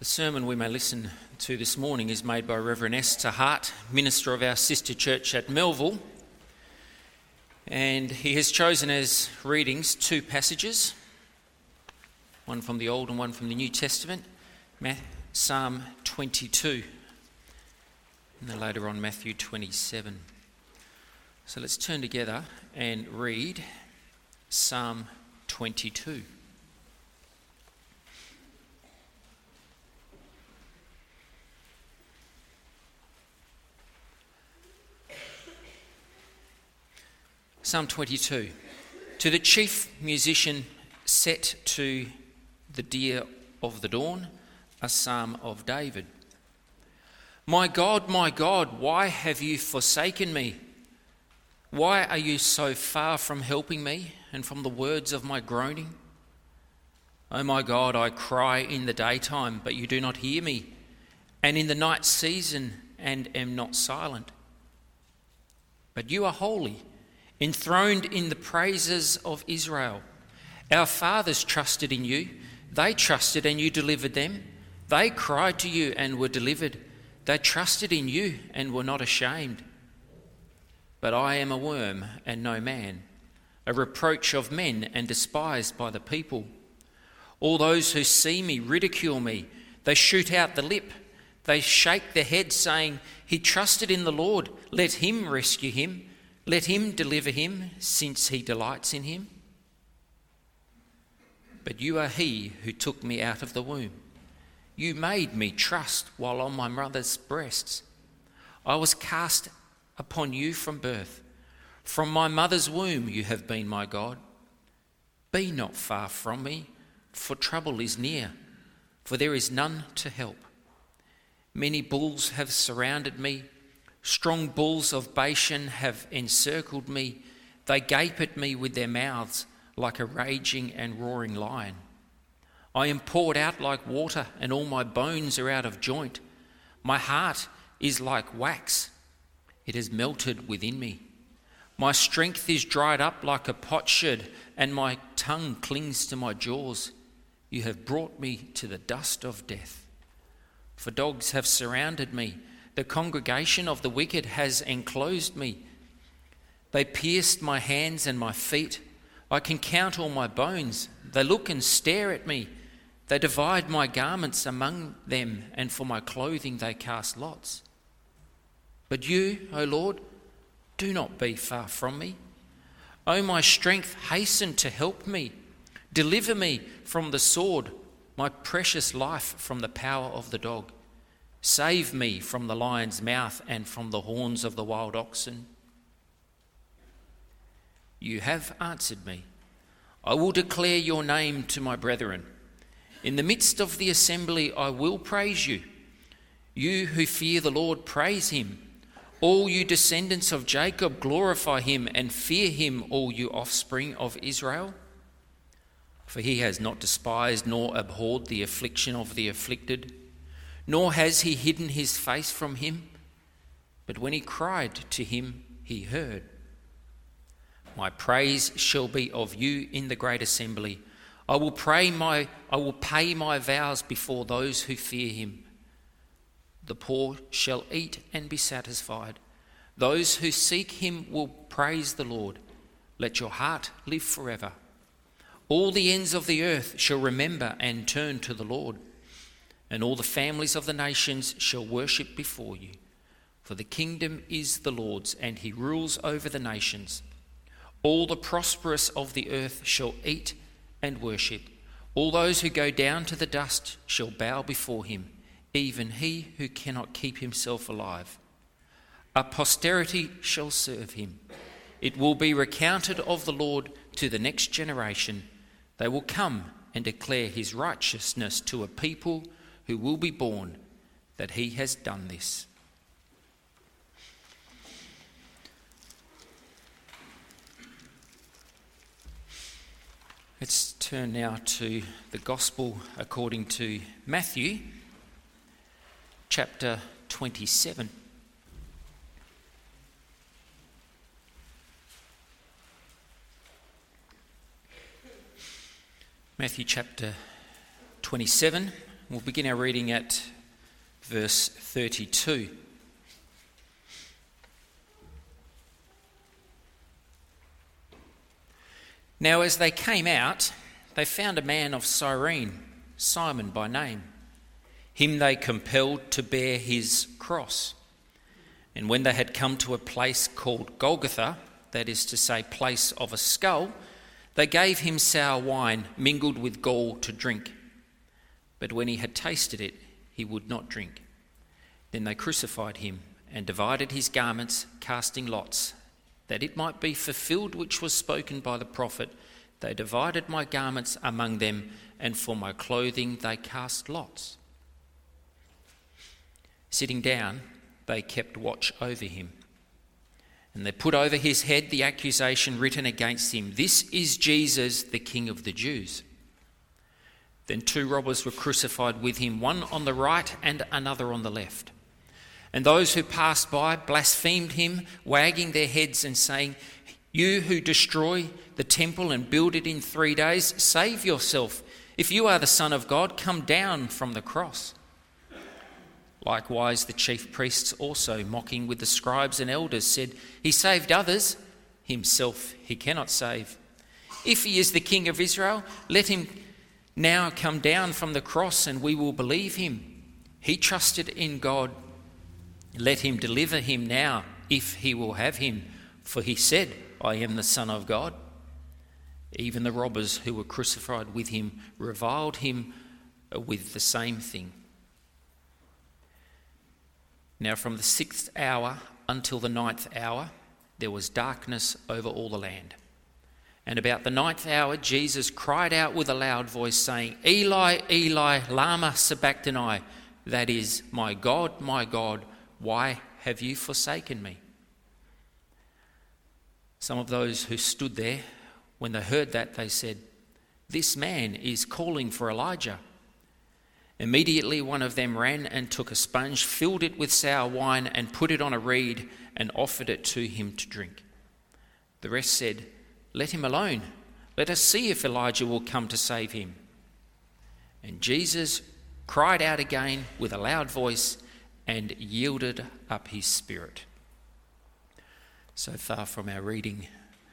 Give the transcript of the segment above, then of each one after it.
The sermon we may listen to this morning is made by Reverend Esther Hart, minister of our sister church at Melville, and he has chosen as readings two passages, one from the Old and one from the New Testament, Psalm 22, and then later on Matthew 27. So let's turn together and read Psalm 22. Psalm 22. To the chief musician set to the deer of the dawn, a psalm of David. My God, why have you forsaken me? Why are you so far from helping me and from the words of my groaning? O my God, I cry in the daytime, but you do not hear me, and in the night season, and am not silent. But you are holy, enthroned in the praises of Israel. Our fathers trusted in you. They trusted and you delivered them. They cried to you and were delivered. They trusted in you and were not ashamed. But I am a worm and no man, a reproach of men and despised by the people. All those who see me ridicule me. They shoot out the lip. They shake their head, saying, He trusted in the Lord. Let him rescue him. Let him deliver him, since he delights in him. But you are he who took me out of the womb. You made me trust while on my mother's breasts. I was cast upon you from birth. From my mother's womb you have been my God. Be not far from me, for trouble is near, for there is none to help. Many bulls have surrounded me. Strong bulls of Bashan have encircled me. They gape at me with their mouths like a raging and roaring lion. I am poured out like water, and all my bones are out of joint. My heart is like wax. It has melted within me. My strength is dried up like a potsherd, and my tongue clings to my jaws. You have brought me to the dust of death. For dogs have surrounded me. The congregation of the wicked has enclosed me. They pierced my hands and my feet. I can count all my bones. They look and stare at me. They divide my garments among them, and for my clothing they cast lots. But you, O Lord, do not be far from me. O my strength, hasten to help me. Deliver me from the sword, my precious life from the power of the dog. Save me from the lion's mouth and from the horns of the wild oxen. You have answered me. I will declare your name to my brethren. In the midst of the assembly I will praise you. You who fear the Lord, praise him. All you descendants of Jacob, glorify him, and fear him, all you offspring of Israel. For he has not despised nor abhorred the affliction of the afflicted, nor has he hidden his face from him, but when he cried to him, he heard. My praise shall be of you in the great assembly. I will pay my vows before those who fear him. The poor shall eat and be satisfied. Those who seek him will praise the Lord. Let your heart live forever. All the ends of the earth shall remember and turn to the Lord. And all the families of the nations shall worship before you. For the kingdom is the Lord's, and he rules over the nations. All the prosperous of the earth shall eat and worship. All those who go down to the dust shall bow before him, even he who cannot keep himself alive. A posterity shall serve him. It will be recounted of the Lord to the next generation. They will come and declare his righteousness to a people who will be born, that he has done this. Let's turn now to the Gospel according to Matthew, chapter 27. Matthew chapter 27. We'll begin our reading at verse 32. Now as they came out, they found a man of Cyrene, Simon by name. Him they compelled to bear his cross. And when they had come to a place called Golgotha, that is to say, place of a skull, they gave him sour wine mingled with gall to drink. But when he had tasted it, he would not drink. Then they crucified him and divided his garments, casting lots, that it might be fulfilled which was spoken by the prophet, they divided my garments among them, and for my clothing they cast lots. Sitting down, they kept watch over him. And they put over his head the accusation written against him, "This is Jesus, the King of the Jews." Then 2 robbers were crucified with him, one on the right and another on the left. And those who passed by blasphemed him, wagging their heads and saying, "You who destroy the temple and build it in 3 days, save yourself. If you are the Son of God, come down from the cross." Likewise, the chief priests also, mocking with the scribes and elders, said, "He saved others, himself he cannot save. If he is the King of Israel, let him now come down from the cross and we will believe him. He trusted in God. Let him deliver him now, if he will have him, for he said, 'I am the Son of God.'" Even the robbers who were crucified with him reviled him with the same thing. Now from the 6th hour until the 9th hour, there was darkness over all the land. And about the 9th hour, Jesus cried out with a loud voice, saying, "Eli, Eli, lama sabachthani," that is, my God, why have you forsaken me?" Some of those who stood there, when they heard that, they said, "This man is calling for Elijah." Immediately one of them ran and took a sponge, filled it with sour wine, and put it on a reed and offered it to him to drink. The rest said, "Let him alone. Let us see if Elijah will come to save him." And Jesus cried out again with a loud voice and yielded up his spirit. So far from our reading.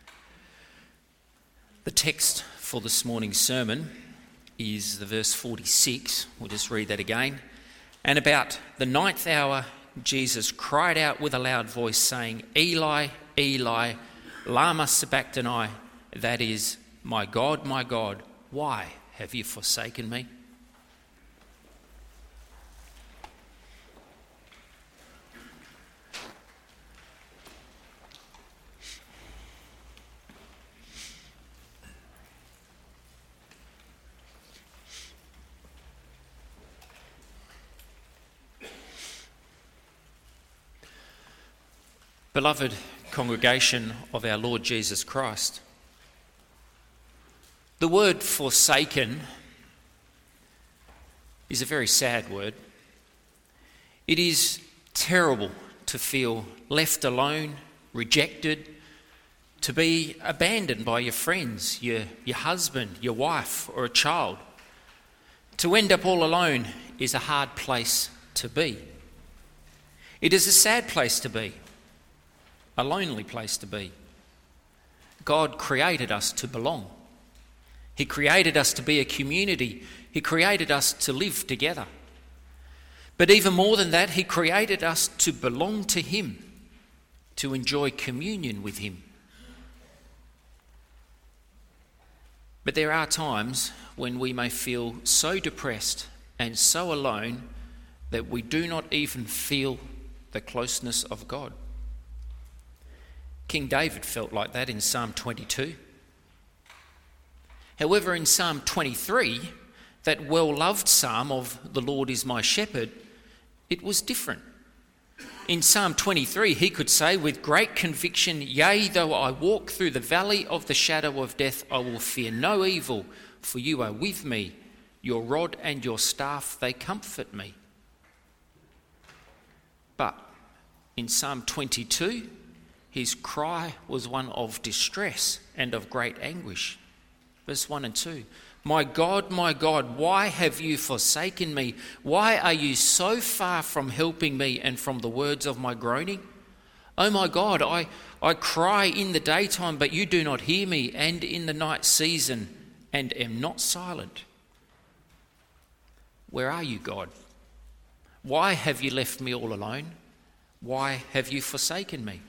The text for this morning's sermon is the verse 46. We'll just read that again. "And about the 9th hour, Jesus cried out with a loud voice, saying, 'Eli, Eli, lama sabachthani,' that is, my God, why have you forsaken me?" Beloved congregation of our Lord Jesus Christ, the word forsaken is a very sad word. It is terrible to feel left alone, rejected, to be abandoned by your friends, your husband, your wife, or a child. To end up all alone is a hard place to be. It is a sad place to be. A lonely place to be. God created us to belong. He created us to be a community. He created us to live together. But even more than that, he created us to belong to him, to enjoy communion with him. But there are times when we may feel so depressed and so alone that we do not even feel the closeness of God. King David felt like that in Psalm 22. However, in Psalm 23, that well-loved psalm of "The Lord is my shepherd," it was different. In Psalm 23, he could say with great conviction, "Yea, though I walk through the valley of the shadow of death, I will fear no evil, for you are with me. Your rod and your staff, they comfort me." But in Psalm 22, his cry was one of distress and of great anguish. Verse 1 and 2, my God, why have you forsaken me? Why are you so far from helping me and from the words of my groaning? Oh my God, I cry in the daytime, but you do not hear me, and in the night season, and am not silent. Where are you, God? Why have you left me all alone? Why have you forsaken me?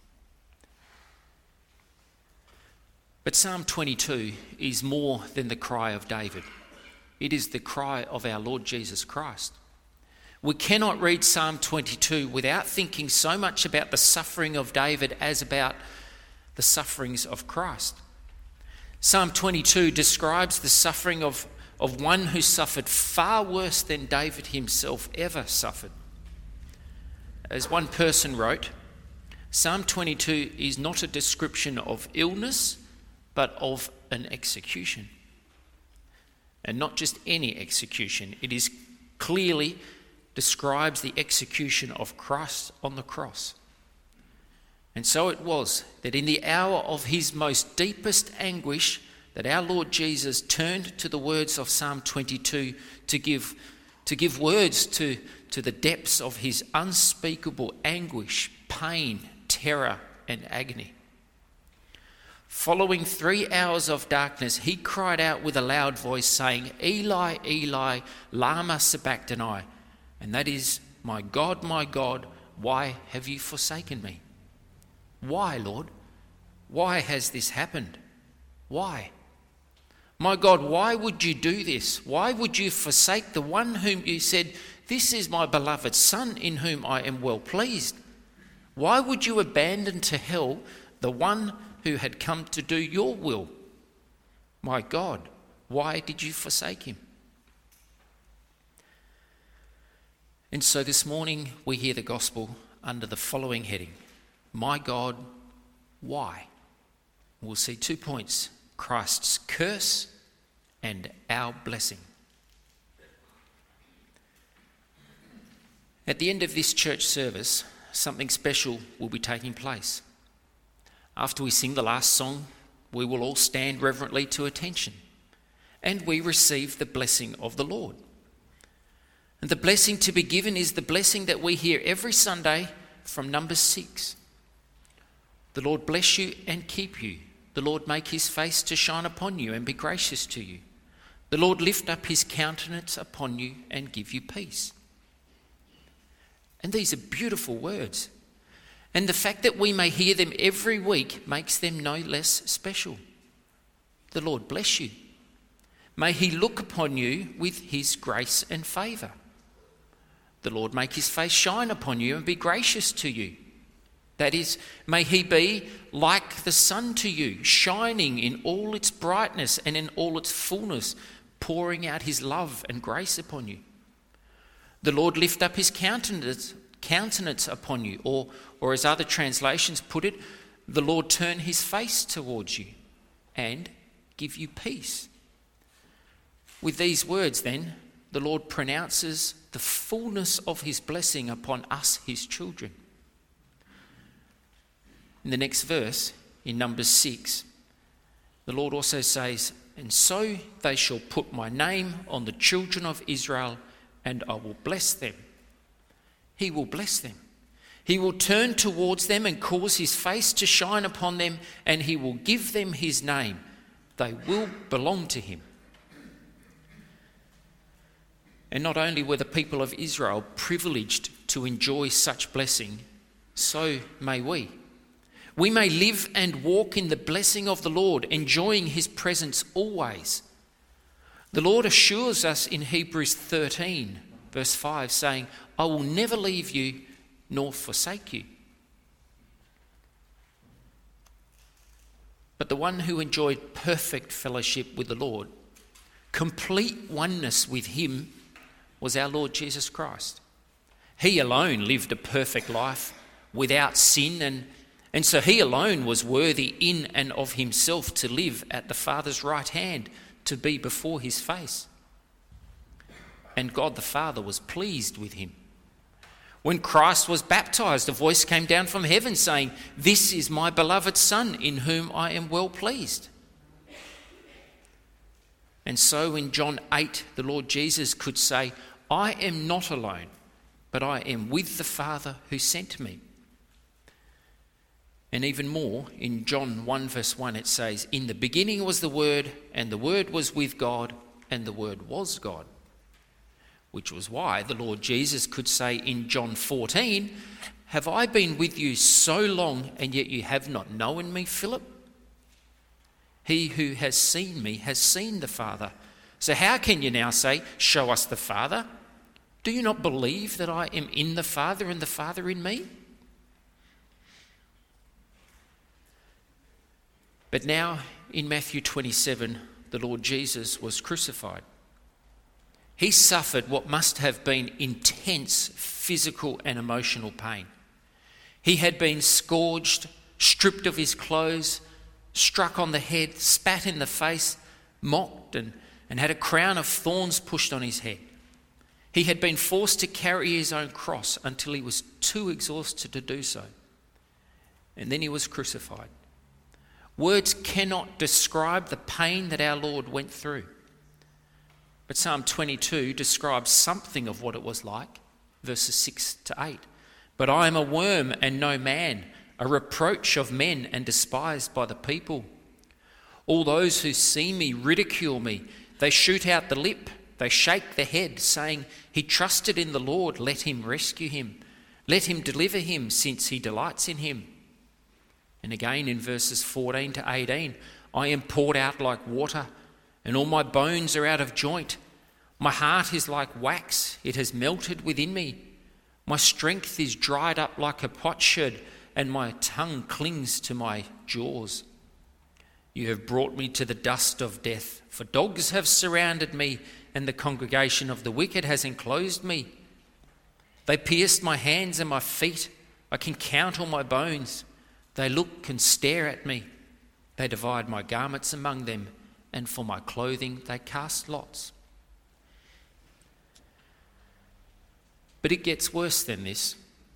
But Psalm 22 is more than the cry of David. It is the cry of our Lord Jesus Christ. We cannot read Psalm 22 without thinking so much about the suffering of David as about the sufferings of Christ. Psalm 22 describes the suffering of one who suffered far worse than David himself ever suffered. As one person wrote, Psalm 22 is not a description of illness, but of an execution. And not just any execution. It is clearly describes the execution of Christ on the cross. And so it was that in the hour of his most deepest anguish, that our Lord Jesus turned to the words of Psalm 22 to give words to the depths of his unspeakable anguish, pain, terror, and agony. Following 3 hours of darkness, he cried out with a loud voice, saying, Eli, Eli, lama sabachthani? And that is, my God, why have you forsaken me? Why, Lord? Why has this happened? Why? My God, why would you do this? Why would you forsake the one whom you said, this is my beloved Son in whom I am well pleased? Why would you abandon to hell the one who had come to do your will? My God, why did you forsake him? And so this morning we hear the gospel under the following heading, My God, why? We'll see 2 points, Christ's curse and our blessing. At the end of this church service, something special will be taking place. After we sing the last song, we will all stand reverently to attention and we receive the blessing of the Lord. And the blessing to be given is the blessing that we hear every Sunday from Numbers 6. The Lord bless you and keep you. The Lord make his face to shine upon you and be gracious to you. The Lord lift up his countenance upon you and give you peace. And these are beautiful words. And the fact that we may hear them every week makes them no less special. The Lord bless you. May he look upon you with his grace and favour. The Lord make his face shine upon you and be gracious to you. That is, may he be like the sun to you, shining in all its brightness and in all its fullness, pouring out his love and grace upon you. The Lord lift up his countenance upon you, or as other translations put it, the Lord turn his face towards you and give you peace. With these words then, the Lord pronounces the fullness of his blessing upon us, his children. In the next verse, in Numbers 6, the Lord also says, And so they shall put my name on the children of Israel, and I will bless them. He will bless them. He will turn towards them and cause his face to shine upon them, and he will give them his name. They will belong to him. And not only were the people of Israel privileged to enjoy such blessing, so may we. We may live and walk in the blessing of the Lord, enjoying his presence always. The Lord assures us in Hebrews 13, verse 5, saying, I will never leave you nor forsake you. But the one who enjoyed perfect fellowship with the Lord, complete oneness with him, was our Lord Jesus Christ. He alone lived a perfect life without sin, and so he alone was worthy in and of himself to live at the Father's right hand, to be before his face. And God the Father was pleased with him. When Christ was baptized, a voice came down from heaven saying, This is my beloved Son, in whom I am well pleased. And so in John 8, the Lord Jesus could say, I am not alone, but I am with the Father who sent me. And even more, in John 1 verse 1 it says, in the beginning was the Word, and the Word was with God, and the Word was God. Which was why the Lord Jesus could say in John 14, have I been with you so long, and yet you have not known me, Philip? He who has seen me has seen the Father. So how can you now say, show us the Father? Do you not believe that I am in the Father and the Father in me? But now in Matthew 27, the Lord Jesus was crucified. He suffered what must have been intense physical and emotional pain. He had been scourged, stripped of his clothes, struck on the head, spat in the face, mocked and had a crown of thorns pushed on his head. He had been forced to carry his own cross until he was too exhausted to do so. And then he was crucified. Words cannot describe the pain that our Lord went through. But Psalm 22 describes something of what it was like, verses 6 to 8. But I am a worm and no man, a reproach of men and despised by the people. All those who see me ridicule me. They shoot out the lip, they shake the head, saying, he trusted in the Lord, let him rescue him. Let him deliver him, since he delights in him. And again in verses 14 to 18, I am poured out like water, and all my bones are out of joint. My heart is like wax, it has melted within me. My strength is dried up like a potsherd, and my tongue clings to my jaws. You have brought me to the dust of death, for dogs have surrounded me, and the congregation of the wicked has enclosed me. They pierced my hands and my feet. I can count all my bones. They look and stare at me. They divide my garments among them, and for my clothing they cast lots. But it gets worse than this.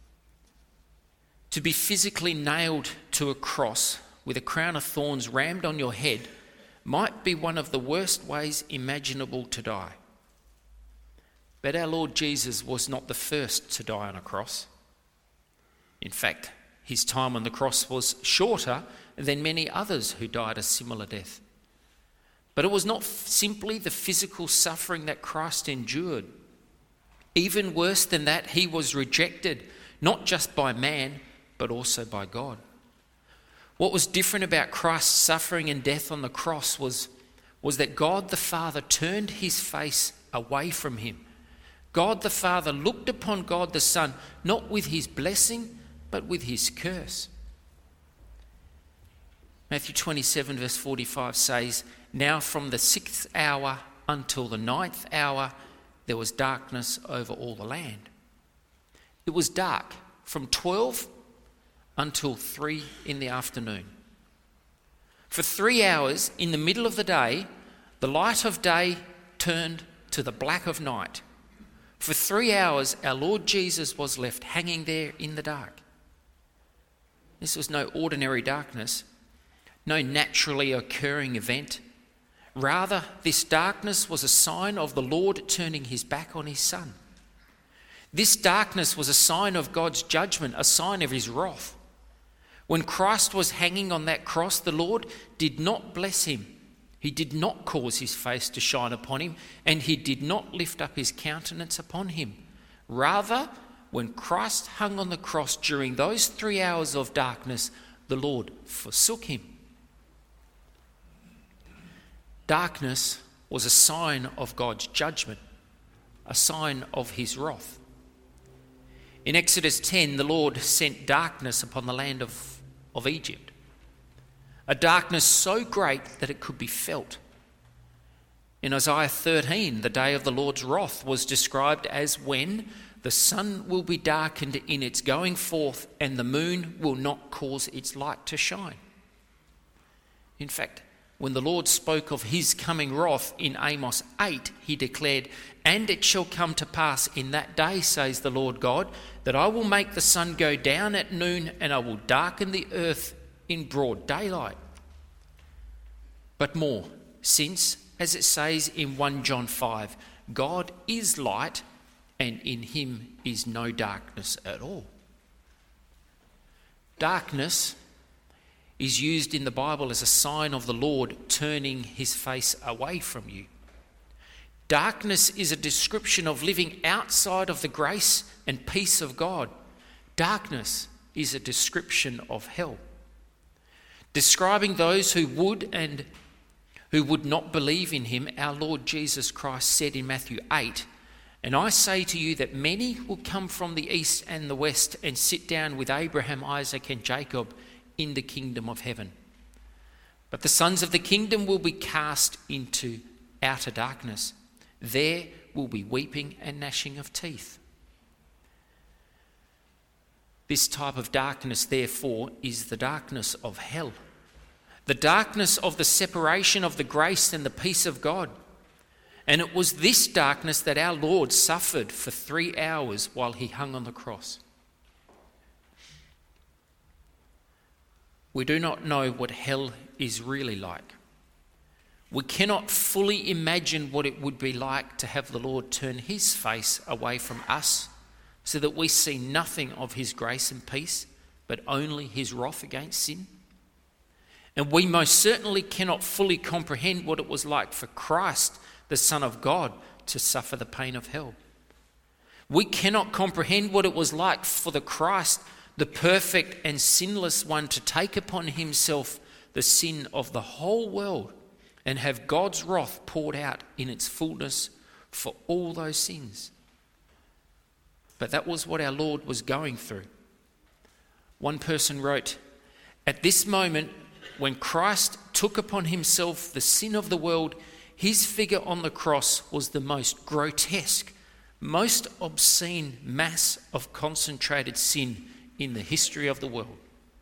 To be physically nailed to a cross with a crown of thorns rammed on your head might be one of the worst ways imaginable to die. But our Lord Jesus was not the first to die on a cross. In fact, his time on the cross was shorter than many others who died a similar death. But it was not simply the physical suffering that Christ endured. Even worse than that, he was rejected, not just by man, but also by God. What was different about Christ's suffering and death on the cross was that God the Father turned his face away from him. God the Father looked upon God the Son, not with his blessing, but with his curse. Matthew 27 verse 45 says, now from the 6th hour until the 9th hour, there was darkness over all the land. It was dark from 12 until 3 in the afternoon. For 3 hours in the middle of the day, the light of day turned to the black of night. For 3 hours, our Lord Jesus was left hanging there in the dark. This was no ordinary darkness, no naturally occurring event. Rather, this darkness was a sign of the Lord turning his back on his Son. This darkness was a sign of God's judgment, a sign of his wrath. When Christ was hanging on that cross, the Lord did not bless him. He did not cause his face to shine upon him, and he did not lift up his countenance upon him. Rather, when Christ hung on the cross during those 3 hours of darkness, the Lord forsook him. Darkness was a sign of God's judgment, a sign of his wrath. In Exodus 10, the Lord sent darkness upon the land of Egypt, a darkness so great that it could be felt. In Isaiah 13, the day of the Lord's wrath was described as when the sun will be darkened in its going forth and the moon will not cause its light to shine. In fact, when the Lord spoke of his coming wrath in Amos 8, he declared, and it shall come to pass in that day, says the Lord God, that I will make the sun go down at noon and I will darken the earth in broad daylight. But more, since as it says in 1 John 5, God is light, and in him is no darkness at all. Darkness is used in the Bible as a sign of the Lord turning his face away from you. Darkness is a description of living outside of the grace and peace of God. Darkness is a description of hell, describing those who would not believe in him. Our Lord Jesus Christ said in Matthew 8, "And I say to you that many will come from the east and the west and sit down with Abraham, Isaac, and Jacob in the kingdom of heaven. But the sons of the kingdom will be cast into outer darkness. There will be weeping and gnashing of teeth." This type of darkness, therefore, is the darkness of hell, the darkness of the separation of the grace and the peace of God. And it was this darkness that our Lord suffered for 3 hours while he hung on the cross. We do not know what hell is really like. We cannot fully imagine what it would be like to have the Lord turn his face away from us so that we see nothing of his grace and peace, but only his wrath against sin. And we most certainly cannot fully comprehend what it was like for Christ, the Son of God, to suffer the pain of hell. We cannot comprehend what it was like for the Christ, the perfect and sinless one, to take upon himself the sin of the whole world and have God's wrath poured out in its fullness for all those sins. But that was what our Lord was going through. One person wrote, "At this moment, when Christ took upon himself the sin of the world, his figure on the cross was the most grotesque, most obscene mass of concentrated sin in the history of the world."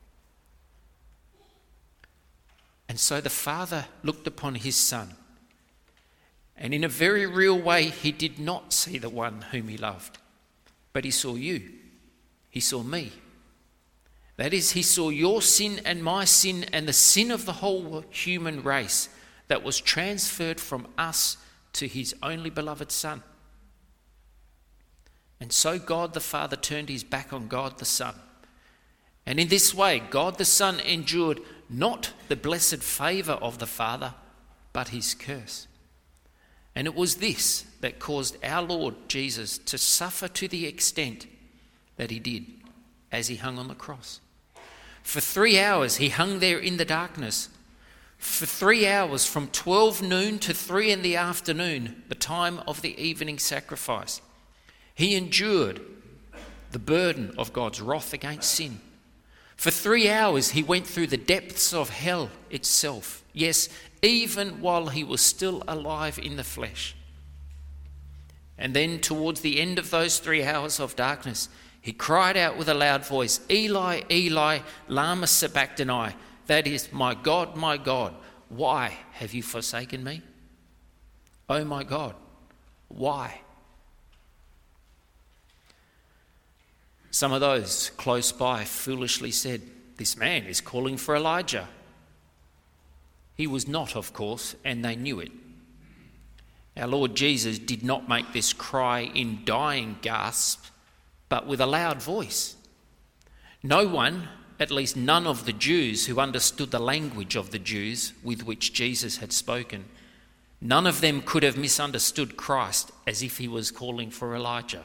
And so the Father looked upon his Son, and in a very real way, he did not see the one whom he loved, but he saw you. He saw me. That is, he saw your sin and my sin and the sin of the whole human race that was transferred from us to his only beloved Son. And so God the Father turned his back on God the Son. And in this way, God the Son endured not the blessed favour of the Father, but his curse. And it was this that caused our Lord Jesus to suffer to the extent that he did as he hung on the cross. For 3 hours he hung there in the darkness. For 3 hours, from 12 noon to 3 in the afternoon, the time of the evening sacrifice, he endured the burden of God's wrath against sin. For 3 hours he went through the depths of hell itself. Yes, even while he was still alive in the flesh. And then towards the end of those 3 hours of darkness, he cried out with a loud voice, "Eli, Eli, lama sabachthani." That is, my God, why have you forsaken me? Oh my God, why? Some of those close by foolishly said, "This man is calling for Elijah." He was not, of course, and they knew it. Our Lord Jesus did not make this cry in dying gasps, but with a loud voice. No one, at least none of the Jews who understood the language of the Jews with which Jesus had spoken, none of them could have misunderstood Christ as if he was calling for Elijah.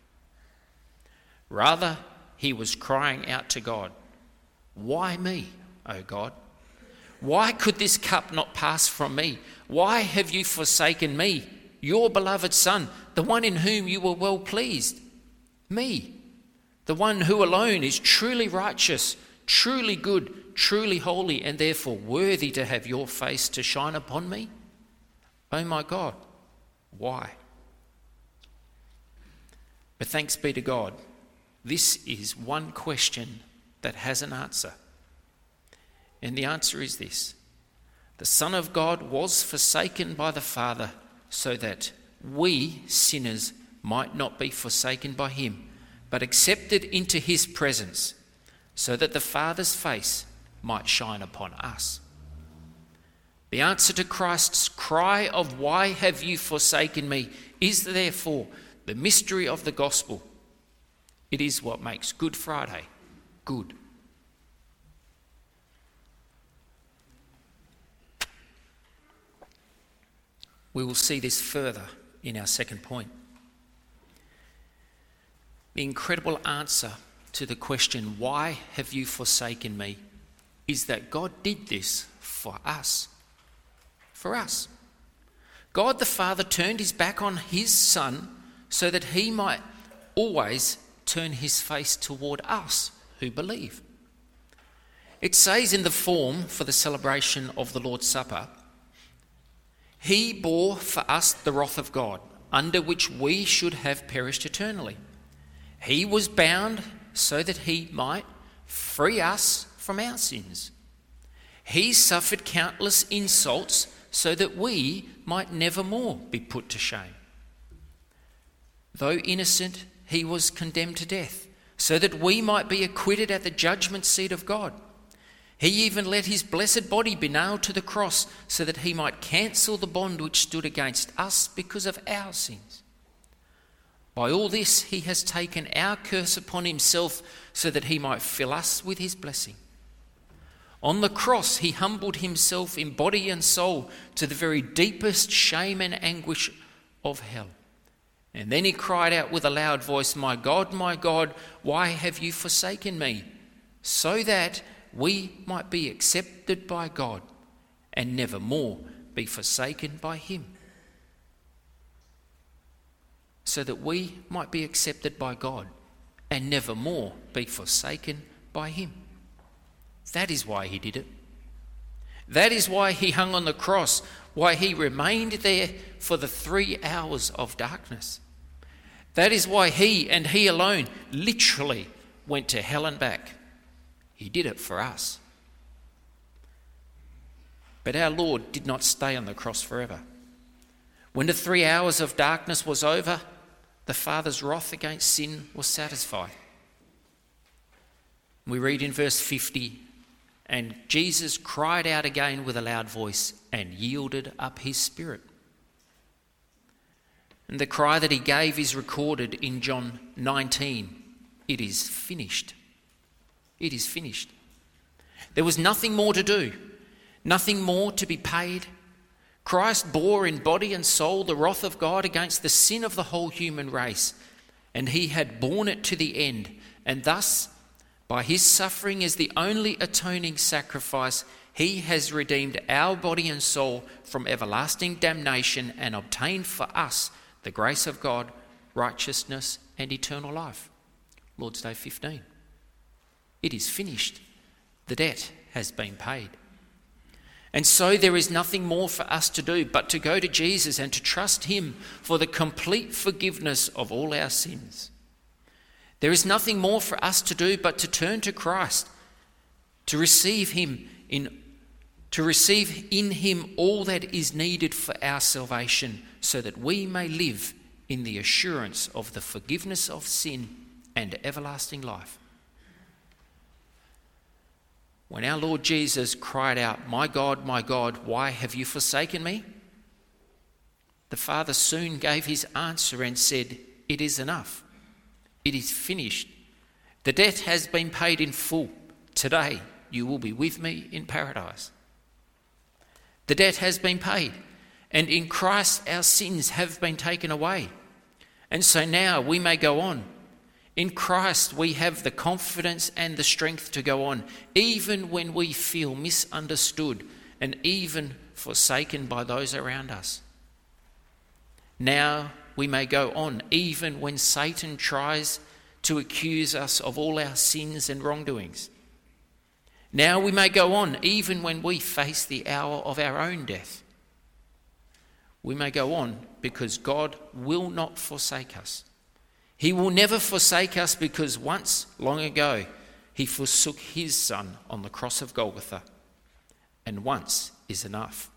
Rather, he was crying out to God, "Why me, O God? Why could this cup not pass from me? Why have you forsaken me, your beloved Son, the one in whom you were well pleased? Me, the one who alone is truly righteous, truly good, truly holy, and therefore worthy to have your face to shine upon me? Oh my God, why?" But thanks be to God, this is one question that has an answer. And the answer is this: the Son of God was forsaken by the Father so that we, sinners, might not be forsaken by him, but accepted into his presence, so that the Father's face might shine upon us. The answer to Christ's cry of "Why have you forsaken me?" is therefore the mystery of the gospel. It is what makes Good Friday good. We will see this further in our second point. The incredible answer to the question, "Why have you forsaken me?" is that God did this for us. For us. God the Father turned his back on his Son so that he might always turn his face toward us who believe. It says in the form for the celebration of the Lord's Supper, "He bore for us the wrath of God, under which we should have perished eternally. He was bound so that he might free us from our sins. He suffered countless insults so that we might never more be put to shame. Though innocent, he was condemned to death, so that we might be acquitted at the judgment seat of God. He even let his blessed body be nailed to the cross so that he might cancel the bond which stood against us because of our sins. By all this he has taken our curse upon himself so that he might fill us with his blessing. On the cross he humbled himself in body and soul to the very deepest shame and anguish of hell. And then he cried out with a loud voice, my God, why have you forsaken me?" So that we might be accepted by God and never more be forsaken by him. So that we might be accepted by God and never more be forsaken by him. That is why he did it. That is why he hung on the cross, why he remained there for the 3 hours of darkness. That is why he and he alone literally went to hell and back. He did it for us. But our Lord did not stay on the cross forever. When the 3 hours of darkness was over, the Father's wrath against sin was satisfied. We read in verse 50, "And Jesus cried out again with a loud voice and yielded up his spirit." And the cry that he gave is recorded in John 19. "It is finished." It is finished. There was nothing more to do, nothing more to be paid. Christ bore in body and soul the wrath of God against the sin of the whole human race, and he had borne it to the end. And thus, by his suffering as the only atoning sacrifice, he has redeemed our body and soul from everlasting damnation and obtained for us the grace of God, righteousness, and eternal life. Lord's Day 15. It is finished. The debt has been paid. And so there is nothing more for us to do but to go to Jesus and to trust him for the complete forgiveness of all our sins. There is nothing more for us to do but to turn to Christ, to receive in him all that is needed for our salvation, so that we may live in the assurance of the forgiveness of sin and everlasting life. When our Lord Jesus cried out, my God, why have you forsaken me?" the Father soon gave his answer and said, "It is enough. It is finished. The debt has been paid in full. Today you will be with me in paradise." The debt has been paid, and in Christ our sins have been taken away. And so now we may go on. In Christ we have the confidence and the strength to go on, even when we feel misunderstood and even forsaken by those around us. Now we may go on, even when Satan tries to accuse us of all our sins and wrongdoings. Now we may go on, even when we face the hour of our own death. We may go on because God will not forsake us. He will never forsake us because once, long ago, he forsook his Son on the cross of Golgotha, and once is enough.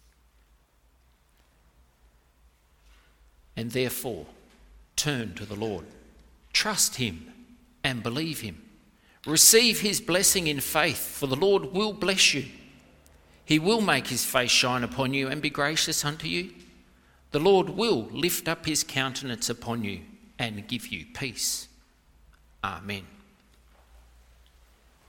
And therefore, turn to the Lord. Trust him and believe him. Receive his blessing in faith, for the Lord will bless you. He will make his face shine upon you and be gracious unto you. The Lord will lift up his countenance upon you and give you peace. Amen.